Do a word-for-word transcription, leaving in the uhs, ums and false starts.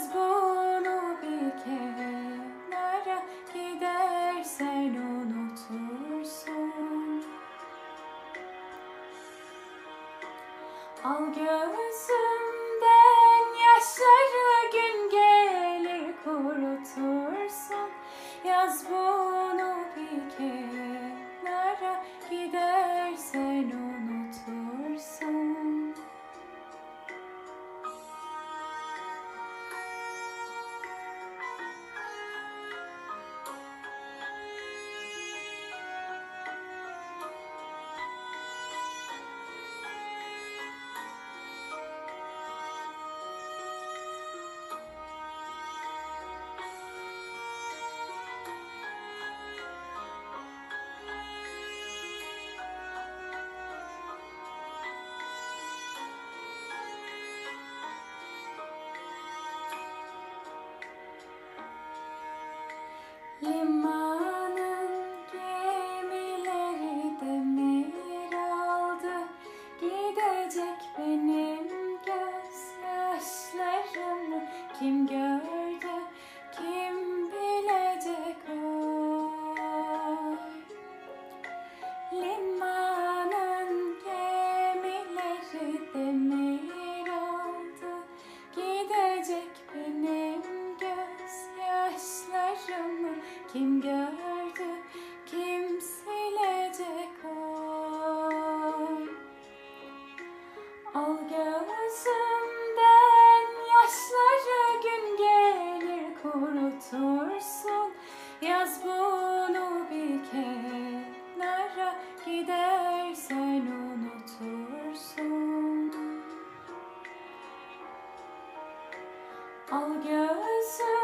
Yaz bunu bir kenara, gidersen unutursun. Al gözümden yaşları, gün gelir kurutursun. Yaz bunu bir kenara, gidersen unutursun. Limanın gemileri demir aldı, gidecek benim gözyaşlarımı kim gördü, kim bilecek oy. Limanın gemileri demir aldı, gidecek benim gözyaşlarımı kim gördü, kim silecek oy. Al gözümden yaşları, gün gelir kurutursun. Yaz bunu bir kenara, gidersen unutursun. Al gözümden